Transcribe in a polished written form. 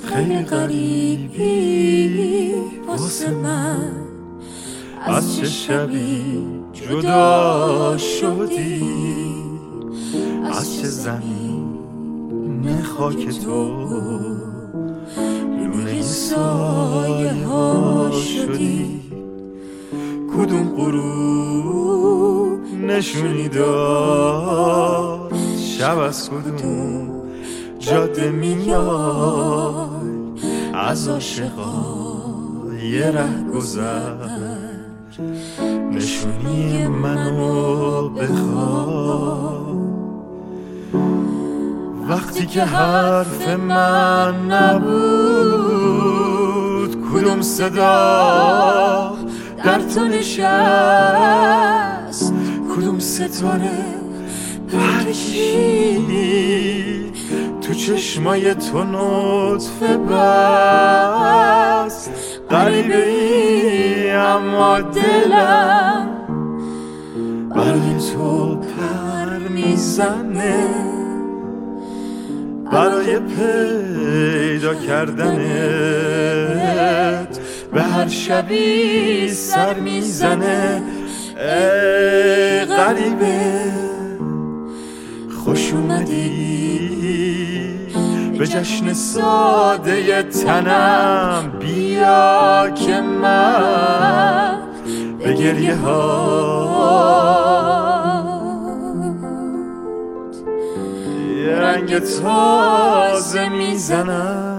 خیلی غریبی واسه من، از چه شبی جدا شدی، از چه زمین خاک تو لونه سایه ها شدی. کدوم غروب نشونی داد شب از کدوم جاده میاد، از عاشقای ره گذر نشونی منو بخواد. وقتی که حرف من نبود کدوم صدا در تو نشست، کدوم ستاره پرکشید تو چشمای تو نطفه بست. غریبه ای اما دلم برای تو پر میزنه، برای پیدا کردنت به هر شبی سر میزنه. ای غریبه خوش اومدی به جشن ساده تنم، بیا که من به گریه هات یه رنگ تازه میزنم.